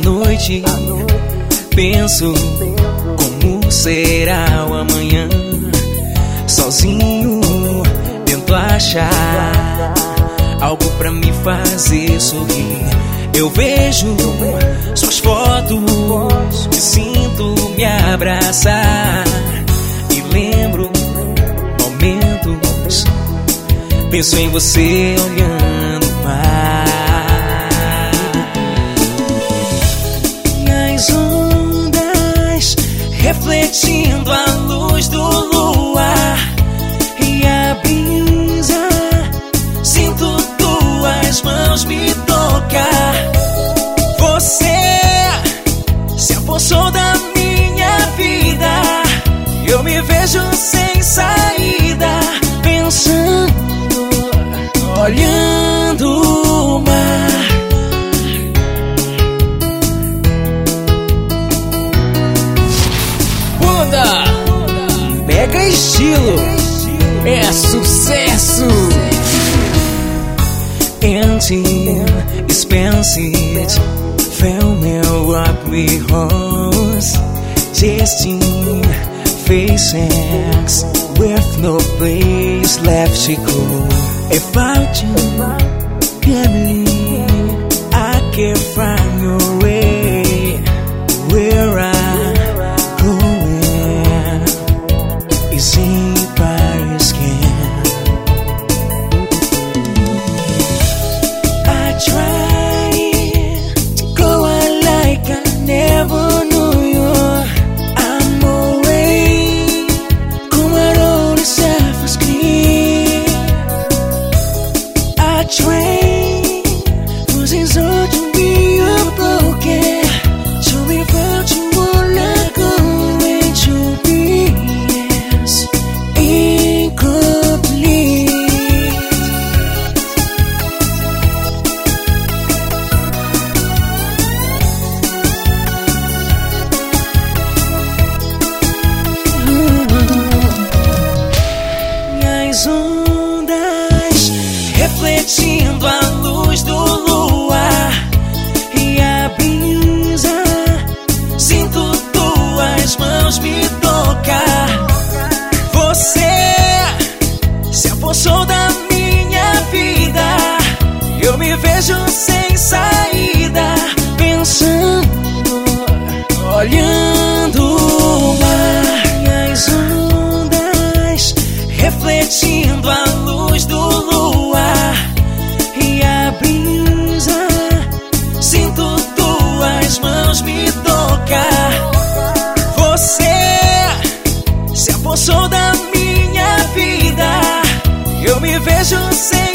noite penso como será o amanhã. Sozinho tento achar algo pra me fazer sorrir. Eu vejo suas fotos, me sinto me abraçar e lembro momentos. Penso em você olhando o mar. E as ondas refletindo a luz do luar. E a brisa, sinto tuas mãos me tocar. Você se apossou da minha vida. Eu me vejo sem saída, pensando, olhando o mar. Banda Mega Estilo é sucesso. Empty expenses fill me up with holes. Destined faces with no place left to go. About you, family, I can't find your way. Where I'm going is in by skin. I try to go out like I never knew you. I'm away, como a road surface clean. I train losing so to be broken. To be virtual like going to be yes, incomplete. E as ondas refletindo a luz do luar. E a brisa, sinto tuas mãos me tocar. Você se apossou da minha vida. Eu me vejo sem saída, pensando, olhando o mar. E as ondas refletindo a luz do luar. E a brisa, sinto tuas mãos me tocar. Você se apossou da minha vida. Eu me vejo sem